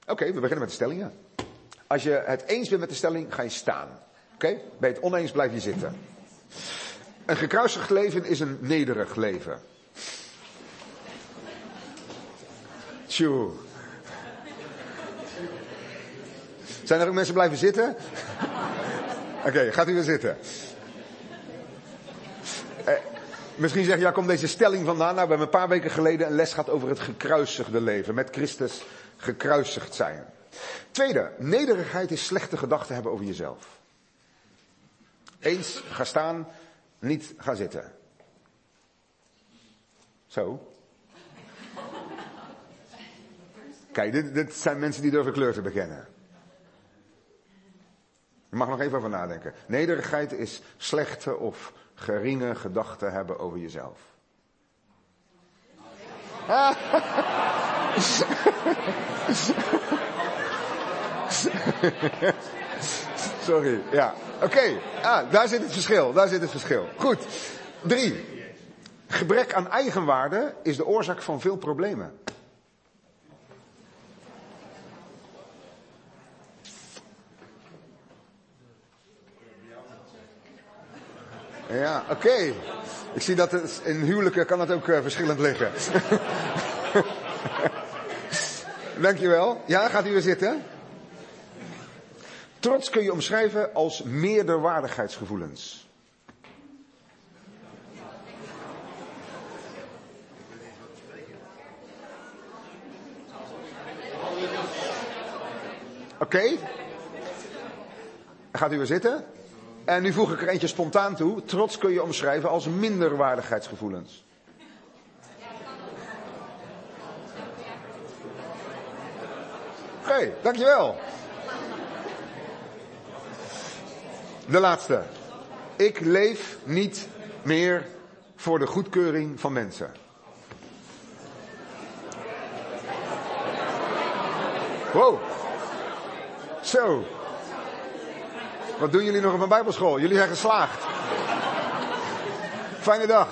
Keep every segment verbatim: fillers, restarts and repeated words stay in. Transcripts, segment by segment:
Oké, okay, we beginnen met de stellingen. Als je het eens bent met de stelling, ga je staan. Oké? Okay? Ben je het oneens, blijf je zitten. Een gekruisigd leven is een nederig leven. Tjoe. Zijn er ook mensen blijven zitten? Oké, okay, gaat u weer zitten. Eh, misschien zeg je, ja, komt deze stelling vandaan? Nou, we hebben een paar weken geleden een les gehad over het gekruisigde leven. Met Christus gekruisigd zijn. Tweede, nederigheid is slechte gedachten hebben over jezelf. Eens, ga staan, niet ga zitten. Zo. Kijk, dit, dit zijn mensen die durven kleur te bekennen. Je mag nog even over nadenken. Nederigheid is slechte of geringe gedachten hebben over jezelf. Sorry, ja. Oké, okay. ah, daar zit het verschil, daar zit het verschil. Goed. Drie. Gebrek aan eigenwaarde is de oorzaak van veel problemen. Ja, oké. Okay. Ik zie dat het, in huwelijken kan het ook uh, verschillend liggen. Dankjewel. Ja, gaat u weer zitten. Trots kun je omschrijven als meerderwaardigheidsgevoelens. Oké. Okay. Gaat u weer zitten. En nu voeg ik er eentje spontaan toe. Trots kun je omschrijven als minderwaardigheidsgevoelens. Oké, okay, dankjewel. De laatste. Ik leef niet meer voor de goedkeuring van mensen. Wow. Zo. Wat doen jullie nog op een bijbelschool? Jullie zijn geslaagd. Fijne dag.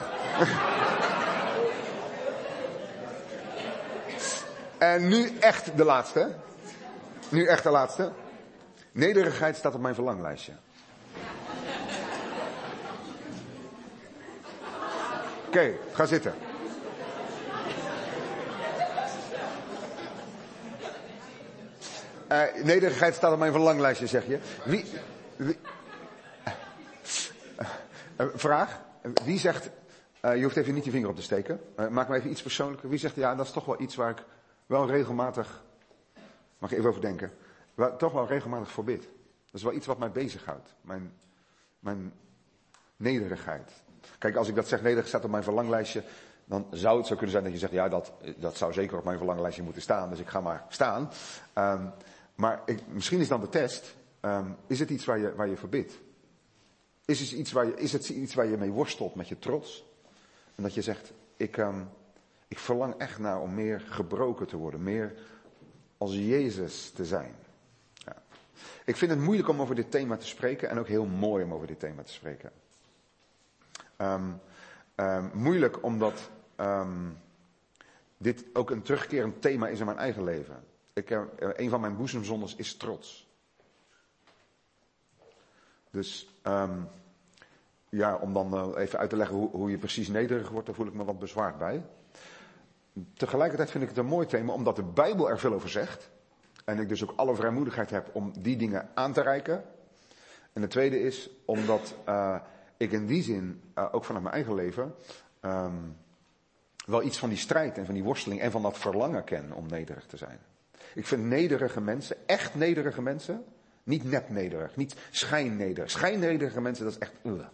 En nu echt de laatste. Nu echt de laatste. Nederigheid staat op mijn verlanglijstje. Oké, okay, ga zitten. Uh, nederigheid staat op mijn verlanglijstje, zeg je. Wie... wie uh, uh, vraag. Wie zegt... Uh, je hoeft even niet je vinger op te steken. Uh, maak me even iets persoonlijker. Wie zegt, ja, dat is toch wel iets waar ik wel regelmatig... Mag ik even over denken. Waar, toch wel regelmatig voor bid. Dat is wel iets wat mij bezighoudt. Mijn, mijn nederigheid. Kijk, als ik dat zeg, nederig staat op mijn verlanglijstje... Dan zou het zo kunnen zijn dat je zegt, ja, dat, dat zou zeker op mijn verlanglijstje moeten staan. Dus ik ga maar staan. Um, maar ik, misschien is dan de test. Um, is het iets waar je, waar je voor bidt? Is het iets waar je, is het iets waar je mee worstelt met je trots? En dat je zegt, ik, um, ik verlang echt naar om meer gebroken te worden. Meer als Jezus te zijn. Ja. Ik vind het moeilijk om over dit thema te spreken. En ook heel mooi om over dit thema te spreken. Um, um, moeilijk omdat um, dit ook een terugkerend thema is in mijn eigen leven. Ik, uh, een van mijn boezemzondes is trots. Dus um, ja, om dan uh, even uit te leggen hoe, hoe je precies nederig wordt, daar voel ik me wat bezwaard bij. Tegelijkertijd vind ik het een mooi thema, omdat de Bijbel er veel over zegt. En ik dus ook alle vrijmoedigheid heb om die dingen aan te reiken. En de tweede is, omdat uh, ik in die zin, uh, ook vanuit mijn eigen leven, um, wel iets van die strijd en van die worsteling en van dat verlangen ken om nederig te zijn. Ik vind nederige mensen, echt nederige mensen, niet nep nederig, niet schijnnederig. Schijnnederige mensen, dat is echt... Uh.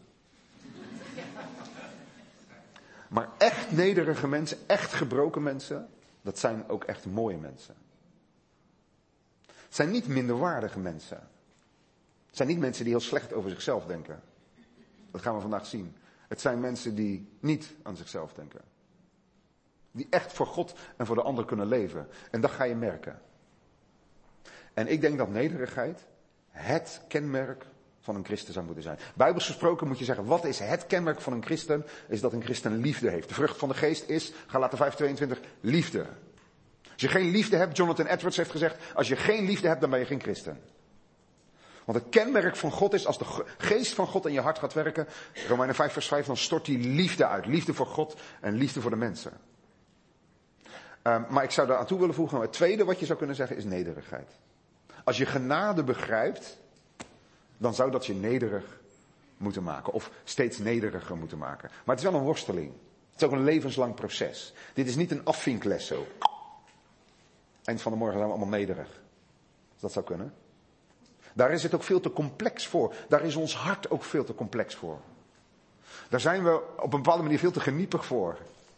Maar echt nederige mensen, echt gebroken mensen, dat zijn ook echt mooie mensen. Het zijn niet minderwaardige mensen. Het zijn niet mensen die heel slecht over zichzelf denken. Dat gaan we vandaag zien. Het zijn mensen die niet aan zichzelf denken. Die echt voor God en voor de ander kunnen leven. En dat ga je merken. En ik denk dat nederigheid het kenmerk van een christen zou moeten zijn. Bijbels gesproken moet je zeggen, wat is het kenmerk van een christen? Is dat een christen liefde heeft. De vrucht van de geest is, Galaten vijf tweeëntwintig, liefde. Als je geen liefde hebt, Jonathan Edwards heeft gezegd, als je geen liefde hebt, dan ben je geen christen. Want het kenmerk van God is, als de geest van God in je hart gaat werken, Romeinen vijf vers vijf, dan stort die liefde uit. Liefde voor God en liefde voor de mensen. Um, maar ik zou daar aan toe willen voegen, het tweede wat je zou kunnen zeggen is nederigheid. Als je genade begrijpt, dan zou dat je nederig moeten maken. Of steeds nederiger moeten maken. Maar het is wel een worsteling. Het is ook een levenslang proces. Dit is niet een afvinkles zo. Eind van de morgen zijn we allemaal nederig. Als dat zou kunnen. Daar is het ook veel te complex voor. Daar is ons hart ook veel te complex voor. Daar zijn we op een bepaalde manier veel te geniepig voor.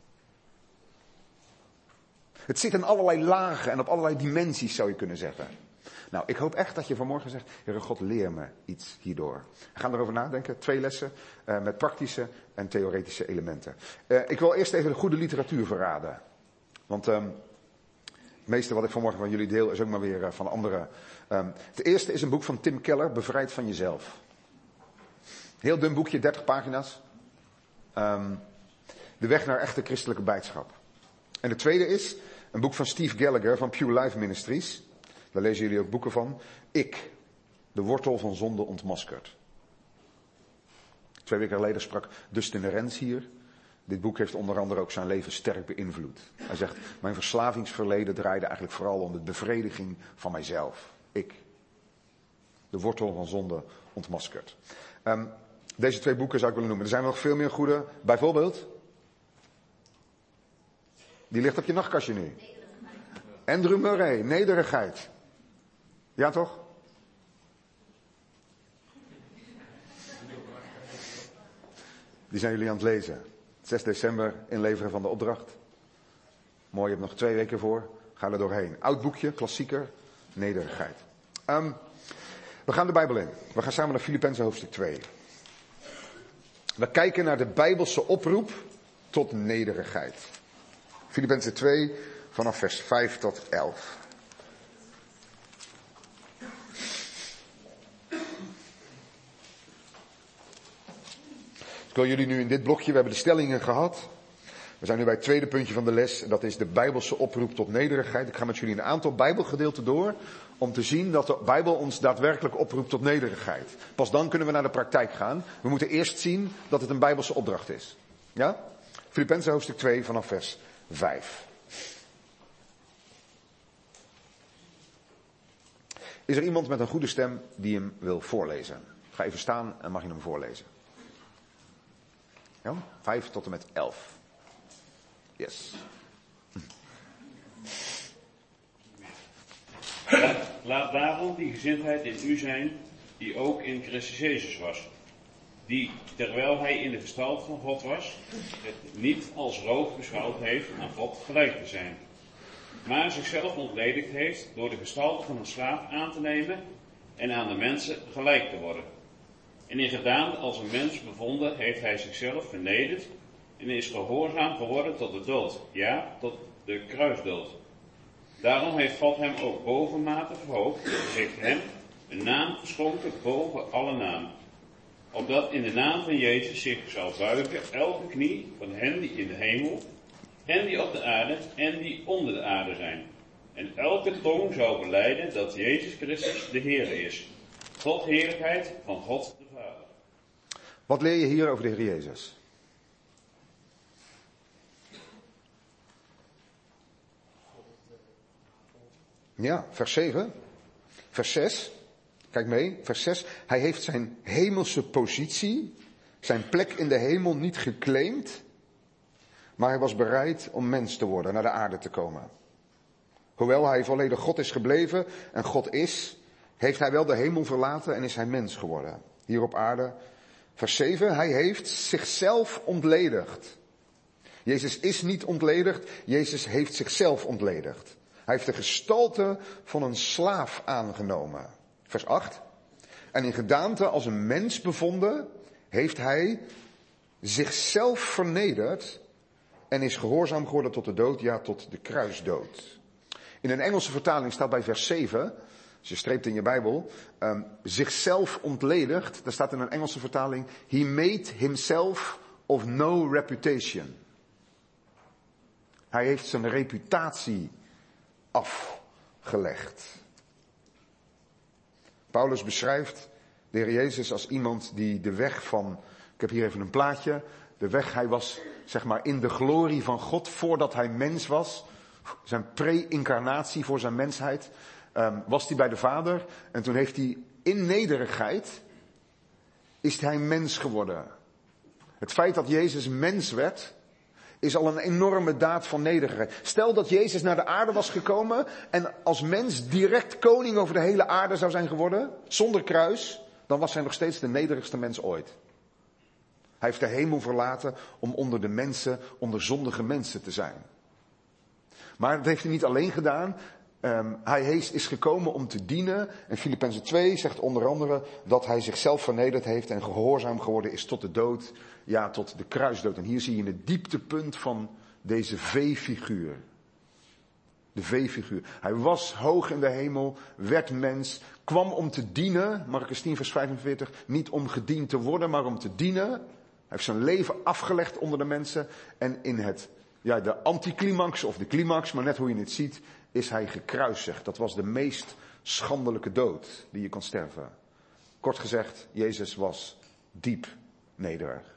Het zit in allerlei lagen en op allerlei dimensies, zou je kunnen zeggen. Nou, ik hoop echt dat je vanmorgen zegt, Heere God, leer me iets hierdoor. We gaan erover nadenken. Twee lessen uh, met praktische en theoretische elementen. Uh, ik wil eerst even de goede literatuur verraden. Want um, het meeste wat ik vanmorgen van jullie deel is ook maar weer uh, van anderen. Um, het eerste is een boek van Tim Keller, Bevrijd van jezelf. Heel dun boekje, dertig pagina's. Um, de weg naar echte christelijke blijdschap. En de tweede is een boek van Steve Gallagher van Pew Life Ministries. Daar lezen jullie ook boeken van. Ik, de wortel van zonde ontmaskerd. Twee weken geleden sprak Dustin Rens hier. Dit boek heeft onder andere ook zijn leven sterk beïnvloed. Hij zegt, mijn verslavingsverleden draaide eigenlijk vooral om de bevrediging van mijzelf. Ik, de wortel van zonde ontmaskerd. Um, deze twee boeken zou ik willen noemen. Er zijn nog veel meer goede. Bijvoorbeeld, die ligt op je nachtkastje nu. Andrew Murray, Nederigheid. Ja toch? Die zijn jullie aan het lezen. zes december, inleveren van de opdracht. Mooi, je hebt nog twee weken voor. Ga er doorheen. Oud boekje, klassieker, Nederigheid. Um, we gaan de Bijbel in. We gaan samen naar Filippenzen hoofdstuk twee. We kijken naar de Bijbelse oproep tot nederigheid. Filippenzen twee, vanaf vers vijf tot elf. Ik wil jullie nu in dit blokje, we hebben de stellingen gehad. We zijn nu bij het tweede puntje van de les. Dat is de Bijbelse oproep tot nederigheid. Ik ga met jullie een aantal Bijbelgedeelten door. Om te zien dat de Bijbel ons daadwerkelijk oproept tot nederigheid. Pas dan kunnen we naar de praktijk gaan. We moeten eerst zien dat het een Bijbelse opdracht is. Ja? Filippenzen hoofdstuk twee vanaf vers vijf. Is er iemand met een goede stem die hem wil voorlezen? Ga even staan en mag je hem voorlezen. Ja? Vijf tot en met elf. Yes. Laat, laat daarom die gezindheid in u zijn, die ook in Christus Jezus was. Die, terwijl hij in de gestalte van God was, het niet als roof beschouwd heeft aan God gelijk te zijn. Maar zichzelf ontledigd heeft door de gestalte van een slaaf aan te nemen en aan de mensen gelijk te worden. En in gedaante als een mens bevonden heeft hij zichzelf vernederd en is gehoorzaam geworden tot de dood, ja, tot de kruisdood. Daarom heeft God hem ook bovenmate verhoogd en heeft hem een naam geschonken boven alle naam. Opdat in de naam van Jezus zich zou buigen elke knie van hen die in de hemel, hen die op de aarde en die onder de aarde zijn. En elke tong zou belijden dat Jezus Christus de Heer is. Tot heerlijkheid van God de Vader. Wat leer je hier over de Heer Jezus? Ja, vers zeven. Vers zes. Kijk mee, vers zes. Hij heeft zijn hemelse positie, zijn plek in de hemel niet geclaimd, maar hij was bereid om mens te worden, naar de aarde te komen. Hoewel hij volledig God is gebleven en God is, heeft hij wel de hemel verlaten en is hij mens geworden. Hier op aarde. Vers zeven. Hij heeft zichzelf ontledigd. Jezus is niet ontledigd, Jezus heeft zichzelf ontledigd. Hij heeft de gestalte van een slaaf aangenomen. Vers acht. En in gedaante als een mens bevonden, heeft hij zichzelf vernederd en is gehoorzaam geworden tot de dood, ja, tot de kruisdood. In een Engelse vertaling staat bij vers zeven, als je streept in je Bijbel, um, zichzelf ontledigd. Daar staat in een Engelse vertaling, he made himself of no reputation. Hij heeft zijn reputatie afgelegd. Paulus beschrijft de Heer Jezus als iemand die de weg van, ik heb hier even een plaatje, de weg, hij was zeg maar in de glorie van God voordat hij mens was, zijn pre-incarnatie voor zijn mensheid, um, was hij bij de Vader en toen heeft hij in nederigheid, is hij mens geworden. Het feit dat Jezus mens werd, is al een enorme daad van nederigheid. Stel dat Jezus naar de aarde was gekomen en als mens direct koning over de hele aarde zou zijn geworden, zonder kruis, dan was hij nog steeds de nederigste mens ooit. Hij heeft de hemel verlaten om onder de mensen, onder zondige mensen te zijn. Maar dat heeft hij niet alleen gedaan. Um, hij is gekomen om te dienen. En Filippenzen twee zegt onder andere dat hij zichzelf vernederd heeft en gehoorzaam geworden is tot de dood. Ja, tot de kruisdood. En hier zie je het dieptepunt van deze V-figuur. De V-figuur. Hij was hoog in de hemel, werd mens, kwam om te dienen. Marcus tien vers vijfenveertig. Niet om gediend te worden, maar om te dienen. Hij heeft zijn leven afgelegd onder de mensen. En in het, ja, de anticlimax of de climax, maar net hoe je het ziet, is hij gekruisigd. Dat was de meest schandelijke dood die je kon sterven. Kort gezegd, Jezus was diep nederig.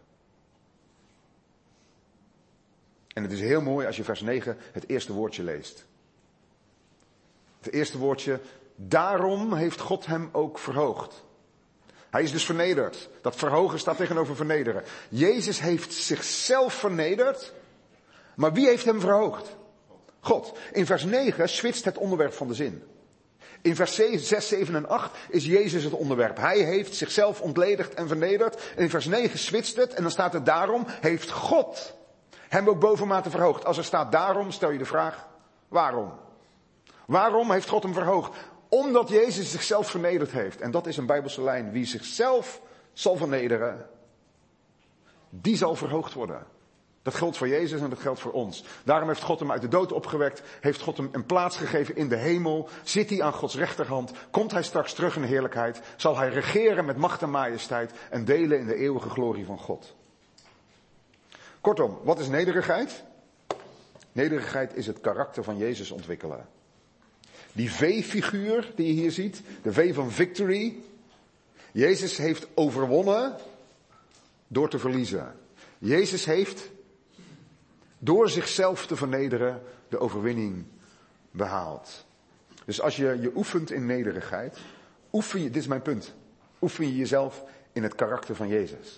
En het is heel mooi als je vers negen het eerste woordje leest. Het eerste woordje, daarom heeft God hem ook verhoogd. Hij is dus vernederd. Dat verhogen staat tegenover vernederen. Jezus heeft zichzelf vernederd, maar wie heeft hem verhoogd? God. In vers negen switcht het onderwerp van de zin. In vers zes, zeven en acht is Jezus het onderwerp. Hij heeft zichzelf ontledigd en vernederd. En in vers negen switcht het en dan staat er daarom heeft God hem ook bovenmate verhoogd. Als er staat daarom, stel je de vraag, waarom? Waarom heeft God hem verhoogd? Omdat Jezus zichzelf vernederd heeft. En dat is een Bijbelse lijn. Wie zichzelf zal vernederen, die zal verhoogd worden. Dat geldt voor Jezus en dat geldt voor ons. Daarom heeft God hem uit de dood opgewekt. Heeft God hem een plaats gegeven in de hemel. Zit hij aan Gods rechterhand. Komt hij straks terug in de heerlijkheid. Zal hij regeren met macht en majesteit. En delen in de eeuwige glorie van God. Kortom, wat is nederigheid? Nederigheid is het karakter van Jezus ontwikkelen. Die V-figuur die je hier ziet. De V van victory. Jezus heeft overwonnen door te verliezen. Jezus heeft door zichzelf te vernederen de overwinning behaald. Dus als je je oefent in nederigheid, oefen je, dit is mijn punt, oefen je jezelf in het karakter van Jezus.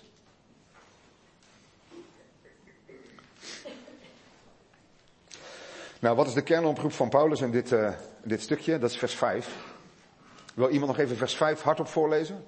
Nou, wat is de kernoproep van Paulus in dit, uh, dit stukje? Dat is vers vijf. Wil iemand nog even vers vijf hardop voorlezen?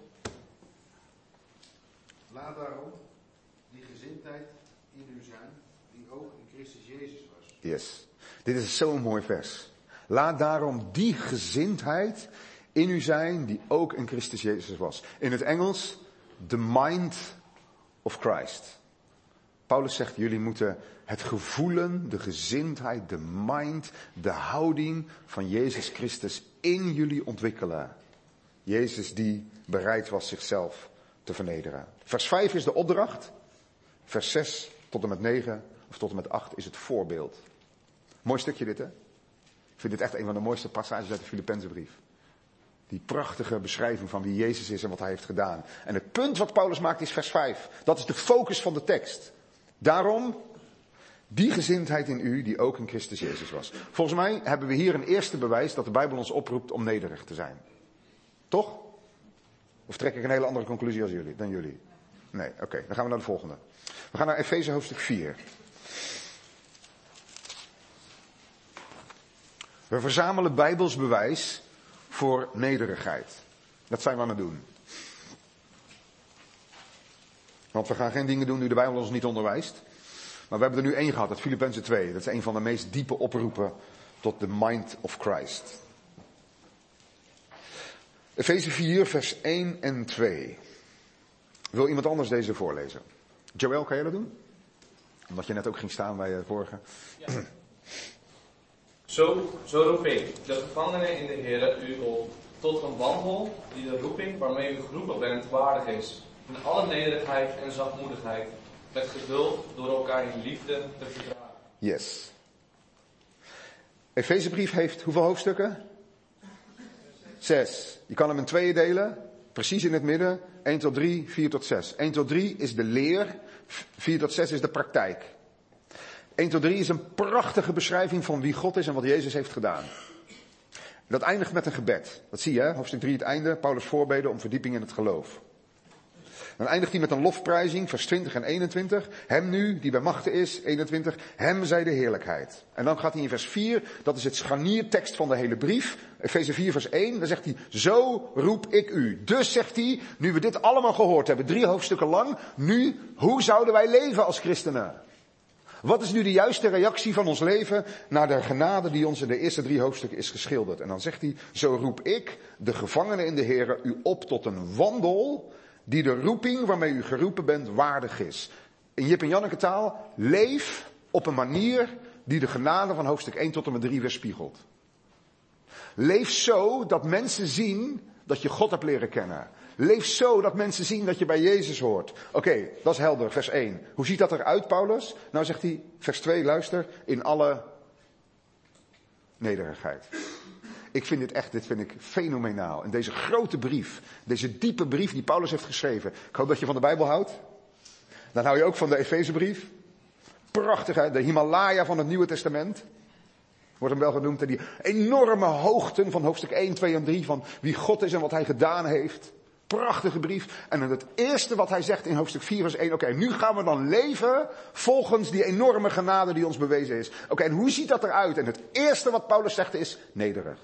Laat daarom die gezindheid in u zijn, die ook in Christus Jezus was. Yes. Dit is zo'n mooi vers. Laat daarom die gezindheid in u zijn, die ook in Christus Jezus was. In het Engels, the mind of Christ. Paulus zegt, jullie moeten het gevoelen, de gezindheid, de mind, de houding van Jezus Christus in jullie ontwikkelen. Jezus die bereid was zichzelf te vernederen. Vers vijf is de opdracht. Vers zes tot en met negen of tot en met acht is het voorbeeld. Mooi stukje dit, hè? Ik vind dit echt een van de mooiste passages uit de Filippenzenbrief. Die prachtige beschrijving van wie Jezus is en wat hij heeft gedaan. En het punt wat Paulus maakt is vers vijf. Dat is de focus van de tekst. Daarom, die gezindheid in u die ook in Christus Jezus was. Volgens mij hebben we hier een eerste bewijs dat de Bijbel ons oproept om nederig te zijn. Toch? Of trek ik een hele andere conclusie als jullie, dan jullie? Nee, oké, okay, dan gaan we naar de volgende. We gaan naar Efeze hoofdstuk vier. We verzamelen Bijbels bewijs voor nederigheid. Dat zijn we aan het doen. Want we gaan geen dingen doen die de Bijbel ons niet onderwijst. Maar we hebben er nu één gehad, het Filippenzen twee. Dat is een van de meest diepe oproepen tot de mind of Christ. Efeze vier, vers één en twee. Wil iemand anders deze voorlezen? Joël, kan jij dat doen? Omdat je net ook ging staan bij de vorige. Ja. Zo, zo roep ik, de gevangenen in de Heer, u op, tot een wandel die de roeping waarmee u geroepen bent waardig is. In alle nederigheid en zachtmoedigheid, met geduld door elkaar in liefde te verdragen. Yes. Efezebrief heeft hoeveel hoofdstukken? Zes. Je kan hem in tweeën delen. Precies in het midden. één tot drie, vier tot zes. één tot drie is de leer. vier tot zes is de praktijk. één tot drie is een prachtige beschrijving van wie God is en wat Jezus heeft gedaan. Dat eindigt met een gebed. Dat zie je, hè? Hoofdstuk drie, het einde. Paulus voorbeden om verdieping in het geloof. Dan eindigt hij met een lofprijzing, vers twintig en eenentwintig. Hem nu, die bij machten is, eenentwintig. Hem zij de heerlijkheid. En dan gaat hij in vers vier, dat is het scharniertekst van de hele brief. Efeze vier, vers één, dan zegt hij, zo roep ik u. Dus zegt hij, nu we dit allemaal gehoord hebben, drie hoofdstukken lang, nu, hoe zouden wij leven als christenen? Wat is nu de juiste reactie van ons leven naar de genade die ons in de eerste drie hoofdstukken is geschilderd? En dan zegt hij, zo roep ik, de gevangenen in de Here, u op tot een wandel die de roeping waarmee u geroepen bent waardig is. In Jip en Janneke taal, leef op een manier die de genade van hoofdstuk één tot en met drie weerspiegelt. Leef zo dat mensen zien dat je God hebt leren kennen. Leef zo dat mensen zien dat je bij Jezus hoort. Oké, okay, dat is helder, vers één. Hoe ziet dat eruit, Paulus? Nou zegt hij, vers twee, luister, in alle nederigheid. Ik vind dit echt, dit vind ik fenomenaal. In deze grote brief, deze diepe brief die Paulus heeft geschreven. Ik hoop dat je van de Bijbel houdt. Dan hou je ook van de Efezebrief. Prachtig, hè? De Himalaya van het Nieuwe Testament. Wordt hem wel genoemd. En die enorme hoogten van hoofdstuk één, twee en drie van wie God is en wat hij gedaan heeft. Prachtige brief. En het eerste wat hij zegt in hoofdstuk vier vers één. Oké, okay, nu gaan we dan leven volgens die enorme genade die ons bewezen is. Oké, okay, en hoe ziet dat eruit? En het eerste wat Paulus zegt is nederig.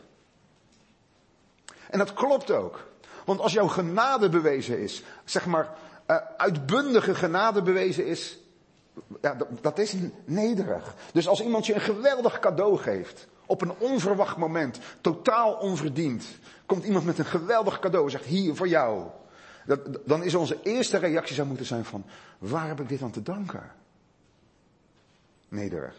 En dat klopt ook. Want als jouw genade bewezen is, zeg maar, uh, uitbundige genade bewezen is, ja, dat, dat is nederig. Dus als iemand je een geweldig cadeau geeft, op een onverwacht moment, totaal onverdiend, komt iemand met een geweldig cadeau en zegt, hier voor jou. Dat, dan is onze eerste reactie zou moeten zijn van, waar heb ik dit aan te danken? Nederig.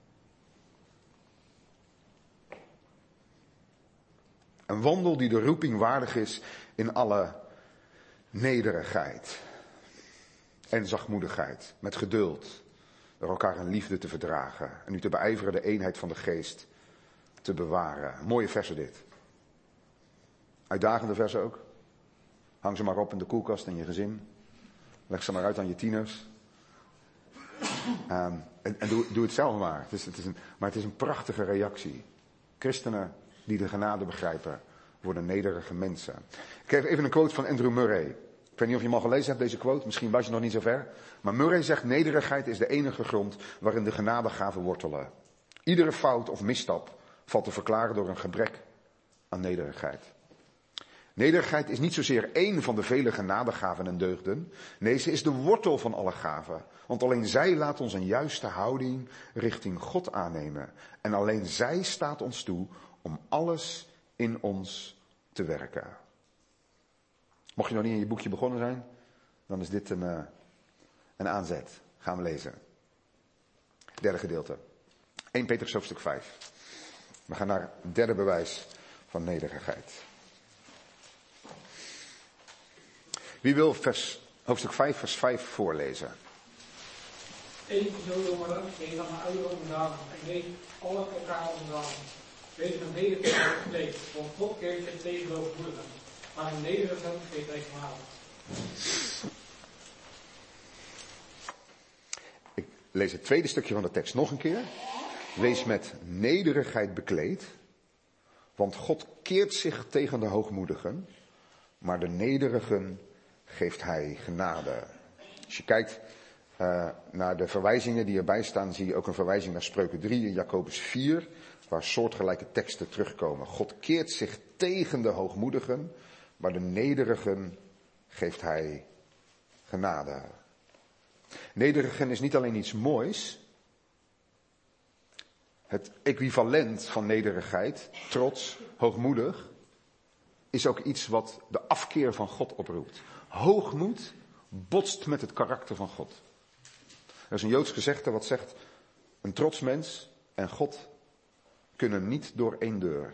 Een wandel die de roeping waardig is in alle nederigheid en zachtmoedigheid, met geduld, door elkaar in liefde te verdragen en u te beijveren de eenheid van de geest te bewaren. Mooie versen dit. Uitdagende versen ook. Hang ze maar op in de koelkast in je gezin. Leg ze maar uit aan je tieners. Um, en en doe, doe het zelf maar. Het is, het is een, maar het is een prachtige reactie. Christenen die de genade begrijpen, worden nederige mensen. Ik geef even een quote van Andrew Murray. Ik weet niet of je hem al gelezen hebt, deze quote. Misschien was je nog niet zo ver. Maar Murray zegt, nederigheid is de enige grond waarin de genadegaven wortelen. Iedere fout of misstap valt te verklaren door een gebrek aan nederigheid. Nederigheid is niet zozeer één van de vele genadegaven en deugden. Nee, ze is de wortel van alle gaven. Want alleen zij laat ons een juiste houding richting God aannemen. En alleen zij staat ons toe om alles in ons te werken. Mocht je nog niet in je boekje begonnen zijn, dan is dit een, uh, een aanzet. Gaan we lezen. Derde gedeelte. Eerste Petrus hoofdstuk vijf. We gaan naar het derde bewijs van nederigheid. Wie wil vers, hoofdstuk vijf, vers vijf voorlezen? Eén zo jongeren, een van mijn ouderen onderdagen, en neem alle elkaar onderdagen. Wees een nederigheid gekleed, want God keert zich tegen de hoogmoedigen, maar een nederige geeft hij genade. Ik lees het tweede stukje van de tekst nog een keer. Wees met nederigheid bekleed, want God keert zich tegen de hoogmoedigen, maar de nederigen geeft hij genade. Als je kijkt uh, naar de verwijzingen die erbij staan, zie je ook een verwijzing naar Spreuken drie en Jacobus vier, waar soortgelijke teksten terugkomen. God keert zich tegen de hoogmoedigen, maar de nederigen geeft hij genade. Nederigen is niet alleen iets moois. Het equivalent van nederigheid, trots, hoogmoedig, is ook iets wat de afkeer van God oproept. Hoogmoed botst met het karakter van God. Er is een Joods gezegde wat zegt, een trots mens en God kunnen niet door één deur.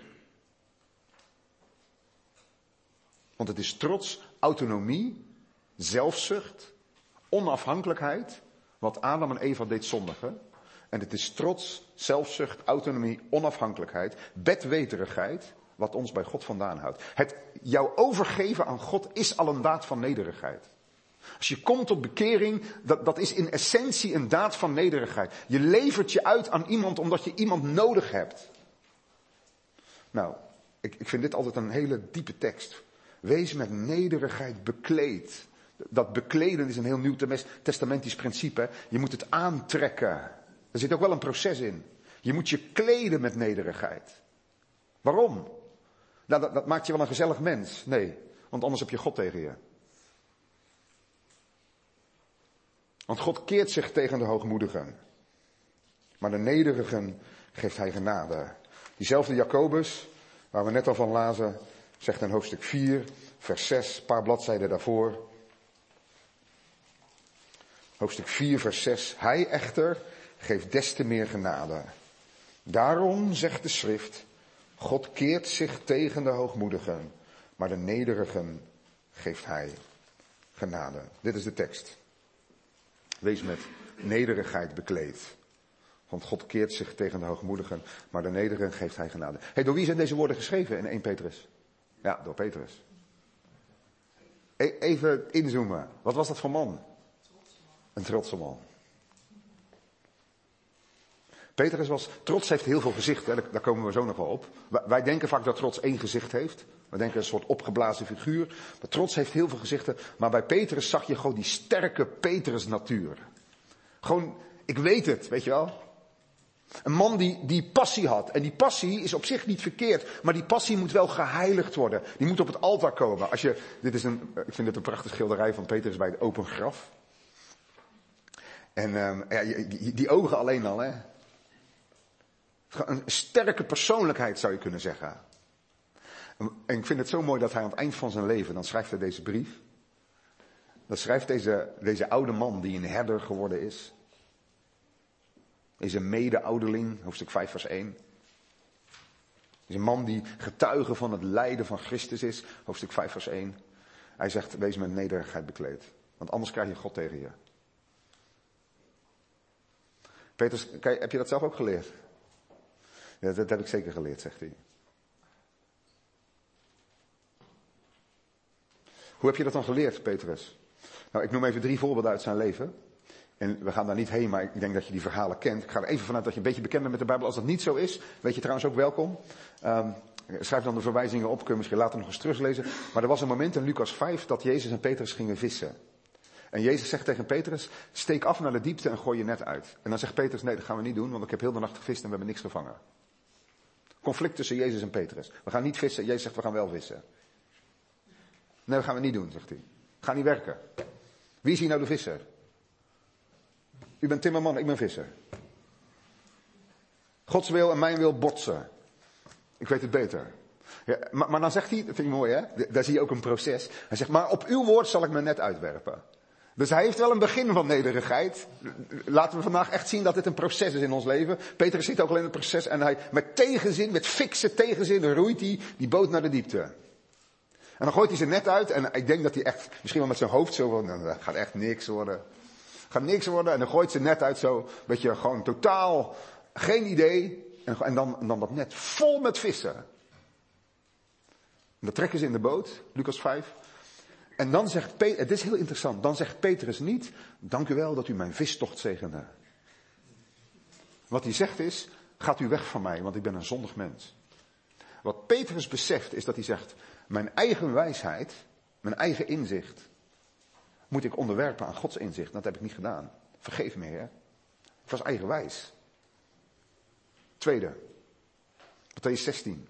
Want het is trots, autonomie, zelfzucht, onafhankelijkheid, wat Adam en Eva deed zondigen. En het is trots, zelfzucht, autonomie, onafhankelijkheid, bedweterigheid wat ons bij God vandaan houdt. Het jou overgeven aan God is al een daad van nederigheid. Als je komt tot bekering, dat, dat is in essentie een daad van nederigheid. Je levert je uit aan iemand omdat je iemand nodig hebt. Nou, ik, ik vind dit altijd een hele diepe tekst. Wees met nederigheid bekleed. Dat bekleden is een heel nieuw testamentisch principe. Je moet het aantrekken. Er zit ook wel een proces in. Je moet je kleden met nederigheid. Waarom? Nou, dat, dat maakt je wel een gezellig mens. Nee, want anders heb je God tegen je. Want God keert zich tegen de hoogmoedigen. Maar de nederigen geeft hij genade. Diezelfde Jacobus, waar we net al van lazen, zegt in hoofdstuk vier, vers zes, een paar bladzijden daarvoor. Hoofdstuk vier, vers zes. Hij echter geeft des te meer genade. Daarom zegt de schrift, God keert zich tegen de hoogmoedigen, maar de nederigen geeft hij genade. Dit is de tekst. Wees met nederigheid bekleed. Want God keert zich tegen de hoogmoedigen, maar de nederigen geeft hij genade. Hey, door wie zijn deze woorden geschreven in Eerste Petrus? Ja, door Petrus. E- even inzoomen. Wat was dat voor man? Een trotse man. Petrus was, trots heeft heel veel gezichten, daar komen we zo nog wel op. Wij denken vaak dat trots één gezicht heeft. We denken een soort opgeblazen figuur. Maar trots heeft heel veel gezichten. Maar bij Petrus zag je gewoon die sterke Petrus natuur. Gewoon, ik weet het, weet je wel. Een man die, die passie had. En die passie is op zich niet verkeerd. Maar die passie moet wel geheiligd worden. Die moet op het altaar komen. Als je, dit is een, ik vind dit een prachtige schilderij van Petrus bij het open graf. En um, ja, die, die ogen alleen al, hè. Een sterke persoonlijkheid zou je kunnen zeggen. En ik vind het zo mooi dat hij aan het eind van zijn leven, dan schrijft hij deze brief. Dan schrijft deze, deze oude man die een herder geworden is. Deze mede-ouderling, hoofdstuk vijf vers één. Deze man die getuige van het lijden van Christus is, hoofdstuk vijf vers één. Hij zegt, wees met nederigheid bekleed. Want anders krijg je God tegen je. Petrus, heb je dat zelf ook geleerd? Ja, dat heb ik zeker geleerd, zegt hij. Hoe heb je dat dan geleerd, Petrus? Nou, ik noem even drie voorbeelden uit zijn leven. En we gaan daar niet heen, maar ik denk dat je die verhalen kent. Ik ga er even vanuit dat je een beetje bekend bent met de Bijbel. Als dat niet zo is, weet je trouwens ook welkom. Um, schrijf dan de verwijzingen op, kun je misschien later nog eens teruglezen. Maar er was een moment in Lucas vijf dat Jezus en Petrus gingen vissen. En Jezus zegt tegen Petrus, steek af naar de diepte en gooi je net uit. En dan zegt Petrus, nee, dat gaan we niet doen, want ik heb heel de nacht gevist en we hebben niks gevangen. Conflict tussen Jezus en Petrus. We gaan niet vissen, Jezus zegt, we gaan wel vissen. Nee, dat gaan we niet doen, zegt hij. Ga niet werken. Wie is hier nou de visser? U bent timmerman, ik ben visser. Gods wil en mijn wil botsen. Ik weet het beter. Ja, maar, maar dan zegt hij, dat vind ik mooi hè, daar zie je ook een proces. Hij zegt, maar op uw woord zal ik me net uitwerpen. Dus hij heeft wel een begin van nederigheid. Laten we vandaag echt zien dat dit een proces is in ons leven. Petrus ziet ook alleen het proces en hij met tegenzin, met fikse tegenzin roeit hij die boot naar de diepte. En dan gooit hij zijn net uit en ik denk dat hij echt, misschien wel met zijn hoofd zo van, nou, dat gaat echt niks worden. Gaat niks worden en dan gooit zijn net uit zo, weet je, gewoon totaal, geen idee. En, en, dan, en dan dat net vol met vissen. En dat trekken ze in de boot, Lucas vijf. En dan zegt Petrus, het is heel interessant, dan zegt Petrus niet, dank u wel dat u mijn vistocht zegende. Wat hij zegt is, gaat u weg van mij, want ik ben een zondig mens. Wat Petrus beseft is dat hij zegt, mijn eigen wijsheid, mijn eigen inzicht, moet ik onderwerpen aan Gods inzicht. Dat heb ik niet gedaan. Vergeef me, Heer. Ik was eigenwijs. Tweede, Mattheüs zestien.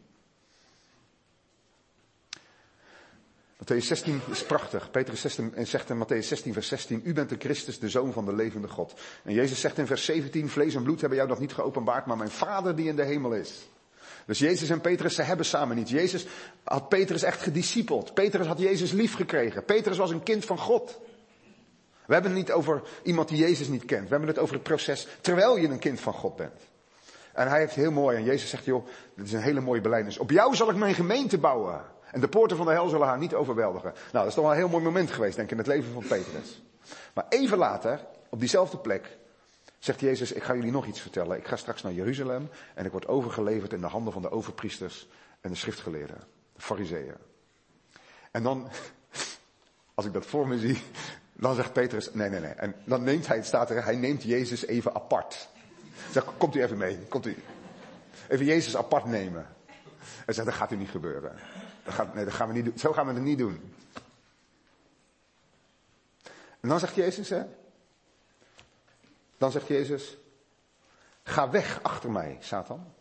Mattheüs zestien is prachtig. Petrus zegt in Mattheüs zestien vers zestien, u bent de Christus, de Zoon van de levende God. En Jezus zegt in vers zeventien, vlees en bloed hebben jou dat niet geopenbaard, maar mijn Vader die in de hemel is. Dus Jezus en Petrus, ze hebben samen niet. Jezus had Petrus echt gediscipeld. Petrus had Jezus lief gekregen. Petrus was een kind van God. We hebben het niet over iemand die Jezus niet kent. We hebben het over het proces terwijl je een kind van God bent. En hij heeft heel mooi, en Jezus zegt, joh, dit is een hele mooie belijdenis. Op jou zal ik mijn gemeente bouwen. En de poorten van de hel zullen haar niet overweldigen. Nou, dat is toch wel een heel mooi moment geweest, denk ik, in het leven van Petrus. Maar even later, op diezelfde plek, Zegt Jezus, ik ga jullie nog iets vertellen. Ik ga straks naar Jeruzalem en ik word overgeleverd in de handen van de overpriesters en de schriftgeleerden, de fariseeën. En dan, als ik dat voor me zie, dan zegt Petrus, nee, nee, nee. En dan neemt hij, het staat er, hij neemt Jezus even apart. Zegt, komt u even mee, komt u. Even Jezus apart nemen. En zegt, dat gaat u niet gebeuren. Dat gaat, nee, dat gaan we niet doen. Zo gaan we het niet doen. En dan zegt Jezus, hè. Dan zegt Jezus, ga weg achter mij, Satan.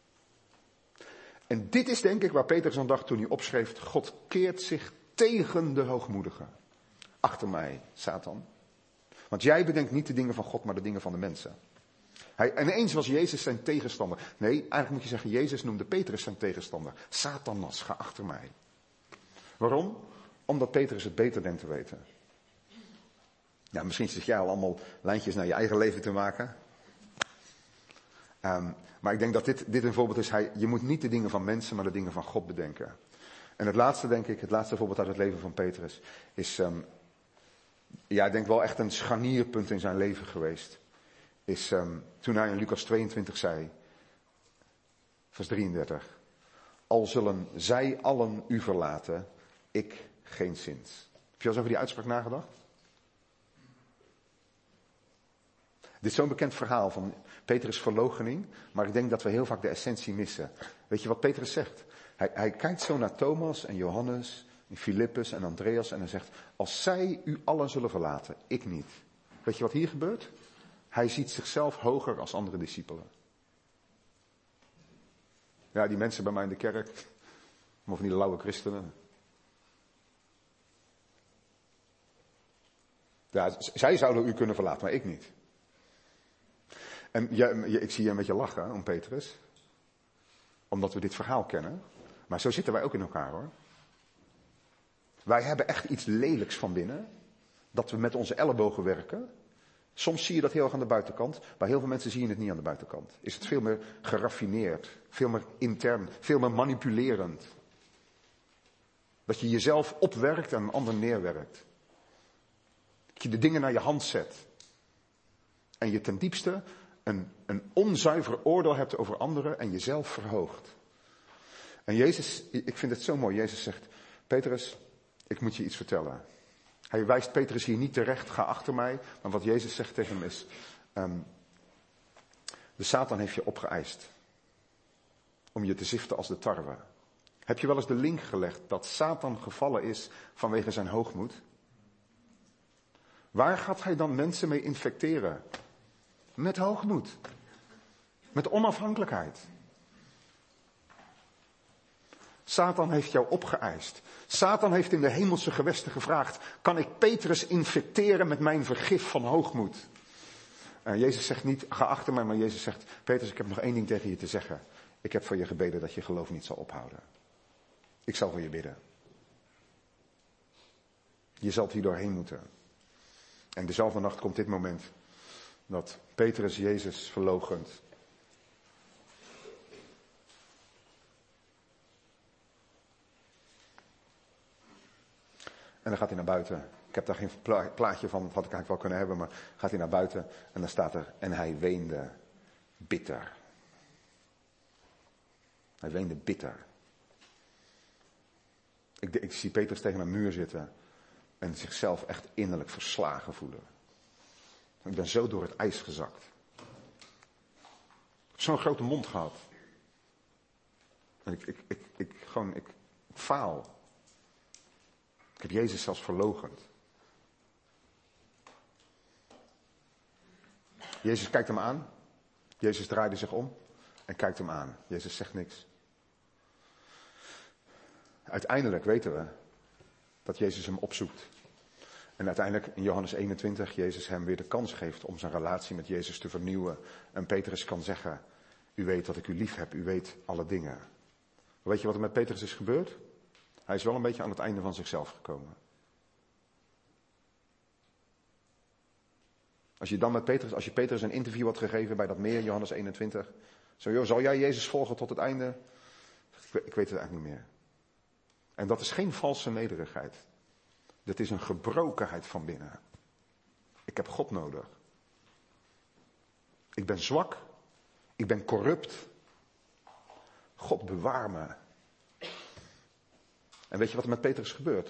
En dit is denk ik waar Petrus aan dacht toen hij opschreef, God keert zich tegen de hoogmoedigen. Achter mij, Satan. Want jij bedenkt niet de dingen van God, maar de dingen van de mensen. Hij, en ineens was Jezus zijn tegenstander. Nee, eigenlijk moet je zeggen, Jezus noemde Petrus zijn tegenstander. Satanas, ga achter mij. Waarom? Omdat Petrus het beter denkt te weten. Ja, misschien zit jij al allemaal lijntjes naar je eigen leven te maken. Um, maar ik denk dat dit, dit een voorbeeld is. Hij, je moet niet de dingen van mensen, maar de dingen van God bedenken. En het laatste, denk ik, het laatste voorbeeld uit het leven van Petrus is, um, ja, ik denk wel echt een scharnierpunt in zijn leven geweest. Is um, toen hij in Lucas tweeëntwintig zei, vers drieëndertig. Al zullen zij allen u verlaten, ik geen zins. Heb je al eens over die uitspraak nagedacht? Dit is zo'n bekend verhaal van Petrus' verloochening, maar ik denk dat we heel vaak de essentie missen. Weet je wat Petrus zegt? Hij, hij kijkt zo naar Thomas en Johannes, en Filippus en Andreas en hij zegt, als zij u allen zullen verlaten, ik niet. Weet je wat hier gebeurt? Hij ziet zichzelf hoger als andere discipelen. Ja, die mensen bij mij in de kerk, of van die lauwe christenen. Ja, zij zouden u kunnen verlaten, maar ik niet. En ja, ik zie je een beetje lachen om Petrus. Omdat we dit verhaal kennen. Maar zo zitten wij ook in elkaar hoor. Wij hebben echt iets lelijks van binnen. Dat we met onze ellebogen werken. Soms zie je dat heel erg aan de buitenkant. Bij heel veel mensen zie je het niet aan de buitenkant. Is het veel meer geraffineerd. Veel meer intern. Veel meer manipulerend. Dat je jezelf opwerkt en een ander neerwerkt. Dat je de dingen naar je hand zet. En je ten diepste een, een onzuiver oordeel hebt over anderen en jezelf verhoogt. En Jezus, ik vind het zo mooi. Jezus zegt, Petrus, ik moet je iets vertellen. Hij wijst Petrus hier niet terecht, ga achter mij. Maar wat Jezus zegt tegen hem is, um, de Satan heeft je opgeëist. Om je te ziften als de tarwe. Heb je wel eens de link gelegd dat Satan gevallen is vanwege zijn hoogmoed? Waar gaat hij dan mensen mee infecteren? Met hoogmoed. Met onafhankelijkheid. Satan heeft jou opgeëist. Satan heeft in de hemelse gewesten gevraagd, kan ik Petrus infecteren met mijn vergif van hoogmoed? Uh, Jezus zegt niet, ga achter mij, maar Jezus zegt, Petrus, ik heb nog één ding tegen je te zeggen. Ik heb voor je gebeden dat je geloof niet zal ophouden. Ik zal voor je bidden. Je zult hier doorheen moeten. En dezelfde nacht komt dit moment dat Petrus Jezus verloochent. En dan gaat hij naar buiten. Ik heb daar geen pla- plaatje van, dat had ik eigenlijk wel kunnen hebben, maar gaat hij naar buiten en dan staat er, en hij weende bitter. Hij weende bitter. Ik, ik zie Petrus tegen een muur zitten en zichzelf echt innerlijk verslagen voelen. Ik ben zo door het ijs gezakt. Ik heb zo'n grote mond gehad. En ik, ik, ik, ik, gewoon, ik, ik faal. Ik heb Jezus zelfs verloochend. Jezus kijkt hem aan. Jezus draaide zich om en kijkt hem aan. Jezus zegt niks. Uiteindelijk weten we dat Jezus hem opzoekt. En uiteindelijk in Johannes eenentwintig Jezus hem weer de kans geeft om zijn relatie met Jezus te vernieuwen. En Petrus kan zeggen, u weet dat ik u lief heb, u weet alle dingen. Weet je wat er met Petrus is gebeurd? Hij is wel een beetje aan het einde van zichzelf gekomen. Als je dan met Petrus, als je Petrus een interview had gegeven bij dat meer, Johannes eenentwintig. Zo, joh, zal jij Jezus volgen tot het einde? Ik, ik weet het eigenlijk niet meer. En dat is geen valse nederigheid. Dat is een gebrokenheid van binnen. Ik heb God nodig. Ik ben zwak. Ik ben corrupt. God bewaar me. En weet je wat er met Petrus gebeurt?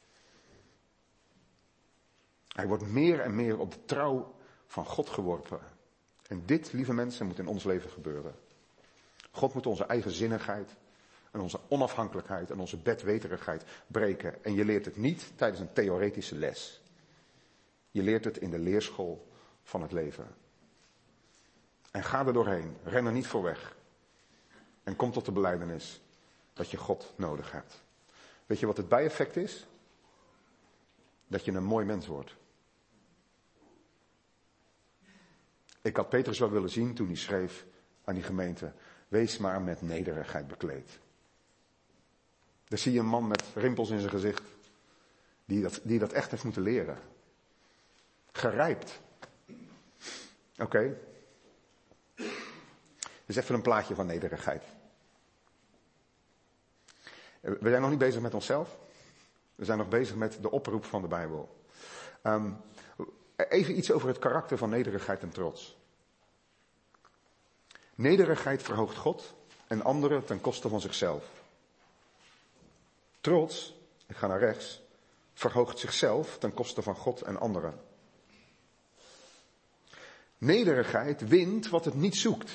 Hij wordt meer en meer op de trouw van God geworpen. En dit, lieve mensen, moet in ons leven gebeuren. God moet onze eigenzinnigheid en onze onafhankelijkheid en onze bedweterigheid breken. En je leert het niet tijdens een theoretische les. Je leert het in de leerschool van het leven. En ga er doorheen. Ren er niet voor weg. En kom tot de belijdenis dat je God nodig hebt. Weet je wat het bijeffect is? Dat je een mooi mens wordt. Ik had Petrus wel willen zien toen hij schreef aan die gemeente. Wees maar met nederigheid bekleed. Dan zie je een man met rimpels in zijn gezicht. Die dat, die dat echt heeft moeten leren. Gerijpt. Oké. Okay. Dus even een plaatje van nederigheid. We zijn nog niet bezig met onszelf. We zijn nog bezig met de oproep van de Bijbel. Um, even iets over het karakter van nederigheid en trots. Nederigheid verhoogt God en anderen ten koste van zichzelf. Trots, ik ga naar rechts, verhoogt zichzelf ten koste van God en anderen. Nederigheid wint wat het niet zoekt.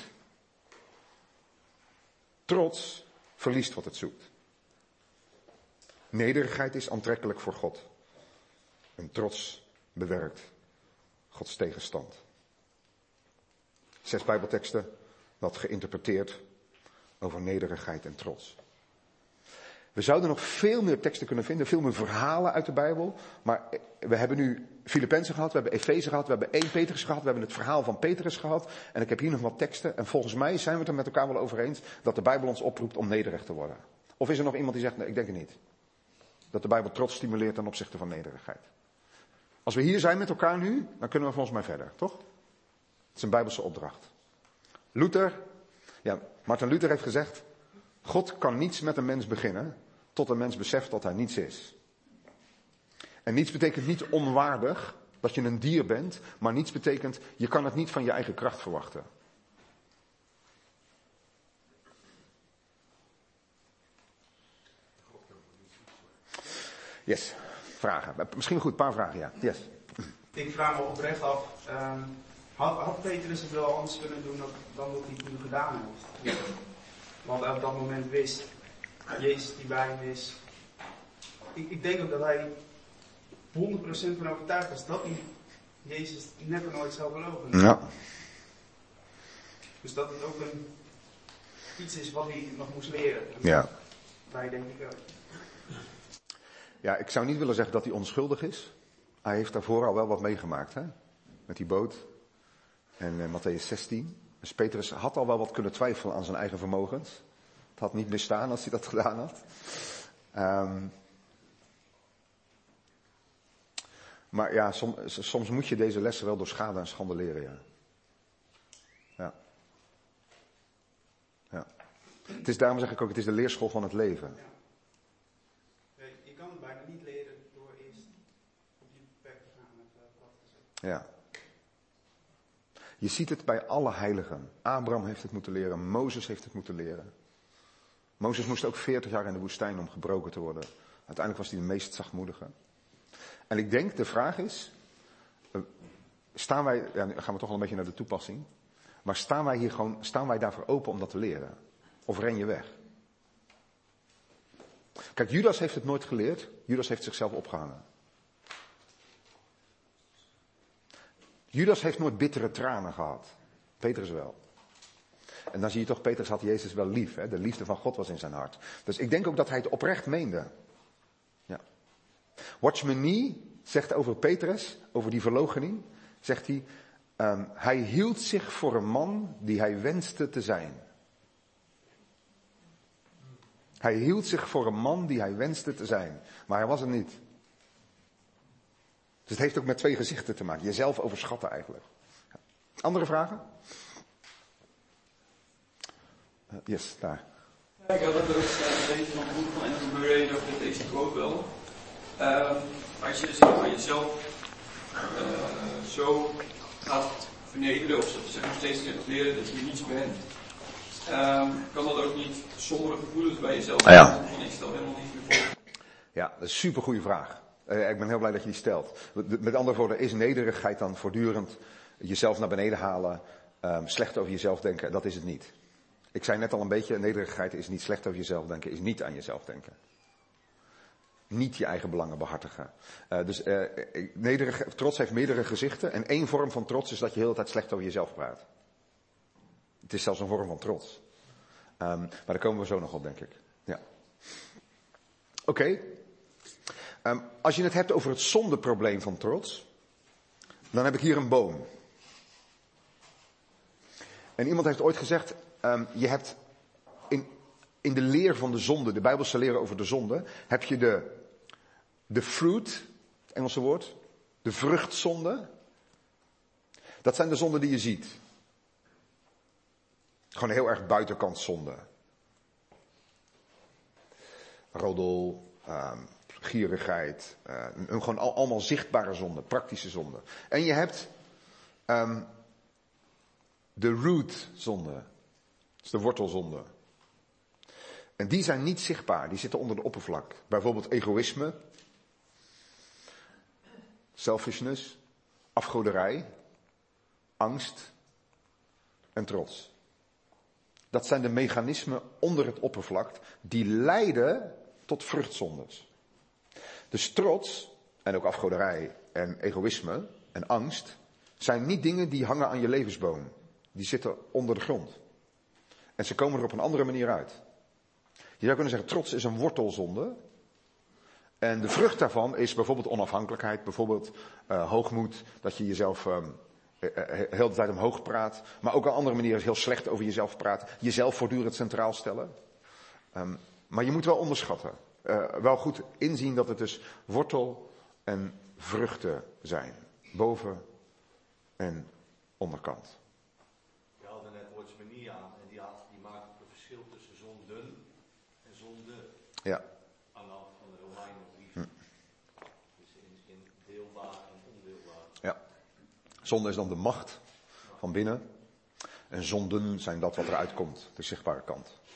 Trots verliest wat het zoekt. Nederigheid is aantrekkelijk voor God. En trots bewerkt Gods tegenstand. Zes Bijbelteksten dat geïnterpreteerd over nederigheid en trots. We zouden nog veel meer teksten kunnen vinden, veel meer verhalen uit de Bijbel. Maar we hebben nu Filippenzen gehad, we hebben Efeze gehad, we hebben Eerste Petrus gehad, we hebben het verhaal van Petrus gehad. En ik heb hier nog wat teksten. En volgens mij zijn we het er met elkaar wel over eens dat de Bijbel ons oproept om nederig te worden. Of is er nog iemand die zegt, nee, ik denk het niet. Dat de Bijbel trots stimuleert ten opzichte van nederigheid. Als we hier zijn met elkaar nu, dan kunnen we volgens mij verder, toch? Het is een Bijbelse opdracht. Luther, ja, Martin Luther heeft gezegd, God kan niets met een mens beginnen, tot een mens beseft dat hij niets is. En niets betekent niet onwaardig, dat je een dier bent, maar niets betekent, je kan het niet van je eigen kracht verwachten. Yes, vragen. Misschien goed, een paar vragen, ja. Yes. Ik vraag me oprecht af, um, had, had Petrus het wel anders kunnen doen dan, dan wat hij toen gedaan heeft? Want hij op dat moment wist, Jezus die bij hem is. Ik, ik denk ook dat hij honderd procent van overtuigd was dat hij Jezus never nooit zou geloven. Ja. Dus dat het ook een, iets is wat hij nog moest leren. Ja. Wij denk ik ook. Ja, ik zou niet willen zeggen dat hij onschuldig is. Hij heeft daarvoor al wel wat meegemaakt, hè? Met die boot. En uh, Mattheüs zestien. Dus Petrus had al wel wat kunnen twijfelen aan zijn eigen vermogens. Het had niet misstaan als hij dat gedaan had. Um, maar ja, som, soms moet je deze lessen wel door schade en schande leren, ja. Ja. Ja. Het is, daarom zeg ik ook, het is de leerschool van het leven. Ja. Je kan het bijna niet leren door eerst op die plek te gaan met uh, wat te zeggen. Ja. Je ziet het bij alle heiligen. Abraham heeft het moeten leren. Mozes heeft het moeten leren. Mozes moest ook veertig jaar in de woestijn om gebroken te worden. Uiteindelijk was hij de meest zachtmoedige. En ik denk, de vraag is, staan wij, ja, nu gaan we toch wel een beetje naar de toepassing. Maar staan wij hier gewoon, staan wij daarvoor open om dat te leren? Of ren je weg? Kijk, Judas heeft het nooit geleerd. Judas heeft zichzelf opgehangen. Judas heeft nooit bittere tranen gehad. Petrus wel. En dan zie je toch, Petrus had Jezus wel lief. Hè? De liefde van God was in zijn hart. Dus ik denk ook dat hij het oprecht meende. Ja. Watchman Nee zegt over Petrus, over die verloochening, zegt hij, um, hij hield zich voor een man die hij wenste te zijn. Hij hield zich voor een man die hij wenste te zijn. Maar hij was het niet. Dus het heeft ook met twee gezichten te maken. Jezelf overschatten eigenlijk. Andere vragen? Uh, yes, daar. Ja, ik had het ook een beetje van het boek van Andrew Murray en dat lees ik ook wel. Uh, als je zeg maar, jezelf uh, zo gaat vernederen, of ze zeggen nog steeds te leren dat je niets bent. Um, kan dat ook niet sombere gevoelens bij jezelf ah, ja. van ik stel helemaal niet meer voor? Ja, dat is een supergoeie vraag. Uh, ik ben heel blij dat je die stelt. Met andere woorden, is nederigheid dan voortdurend jezelf naar beneden halen, um, slecht over jezelf denken? Dat is het niet. Ik zei net al een beetje, nederigheid is niet slecht over jezelf denken, is niet aan jezelf denken. Niet je eigen belangen behartigen. Uh, dus uh, nederig, trots heeft meerdere gezichten. En één vorm van trots is dat je de hele tijd slecht over jezelf praat. Het is zelfs een vorm van trots. Um, maar daar komen we zo nog op, denk ik. Ja. Oké. Okay. Um, als je het hebt over het zondeprobleem van trots, dan heb ik hier een boom. En iemand heeft ooit gezegd, um, je hebt in, in de leer van de zonde, de Bijbelse leer over de zonde, heb je de, de fruit, het Engelse woord, de vruchtzonde. Dat zijn de zonden die je ziet. Gewoon heel erg buitenkant zonde. Roddel, um, gierigheid, uh, een, gewoon al, allemaal zichtbare zonden, praktische zonden. En je hebt um, de root zonde, dat is de wortelzonde. En die zijn niet zichtbaar, die zitten onder de oppervlak. Bijvoorbeeld egoïsme, selfishness, afgoderij, angst en trots. Dat zijn de mechanismen onder het oppervlak die leiden tot vruchtzondes. Dus trots, en ook afgoderij en egoïsme en angst, zijn niet dingen die hangen aan je levensboom. Die zitten onder de grond. En ze komen er op een andere manier uit. Je zou kunnen zeggen, trots is een wortelzonde. En de vrucht daarvan is bijvoorbeeld onafhankelijkheid, bijvoorbeeld uh, hoogmoed, dat je jezelf um, heel de tijd omhoog praat. Maar ook op een andere manier is heel slecht over jezelf praten. Jezelf voortdurend centraal stellen. Um, maar je moet wel onderschatten. Uh, wel goed inzien dat het dus wortel en vruchten zijn. Boven en onderkant. Je haalde net woordsmanie aan en die, had, die maakt ook een verschil tussen zonden en zonde. Ja. Aan de hand van de Romeinenbrief. Hm. Dus in, in deelbaar en ondeelbaar. Ja. Zonde is dan de macht van binnen. En zonden zijn dat wat eruit komt, de zichtbare kant.